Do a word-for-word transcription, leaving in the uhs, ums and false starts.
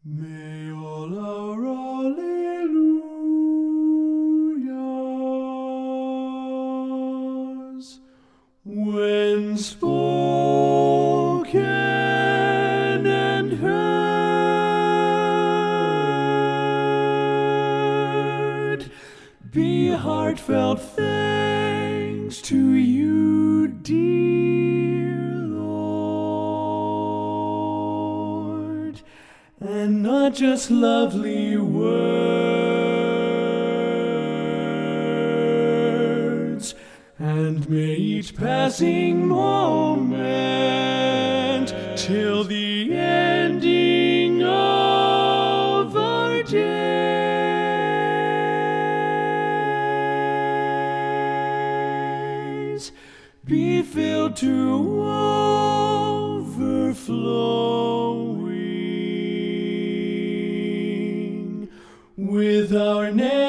May all our alleluias, when spoken and heard, be heartfelt thanks to you, dear Lord, and not just lovely words. And may each passing moment till the ending of our days be filled to overflowing with our name